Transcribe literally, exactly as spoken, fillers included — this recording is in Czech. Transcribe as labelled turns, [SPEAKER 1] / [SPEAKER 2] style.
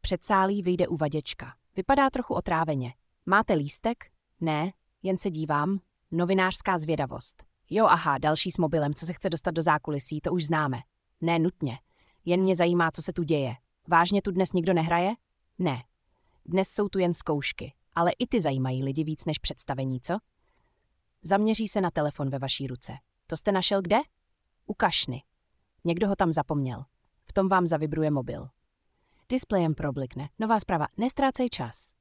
[SPEAKER 1] předsálí vyjde uvaděčka. Vypadá trochu otráveně. Máte lístek? Ne, jen se dívám. Novinářská zvědavost. Jo, aha, další s mobilem, co se chce dostat do zákulisí, to už známe. Ne nutně. Jen mě zajímá, co se tu děje. Vážně tu dnes nikdo nehraje? Ne. Dnes jsou tu jen zkoušky, ale i ty zajímají lidi víc než představení, co? Zaměří se na telefon ve vaší ruce. To jste našel kde? U kašny. Někdo ho tam zapomněl. V tom vám zavibruje mobil. Displejem problikne. Nová zpráva. Nestrácej čas.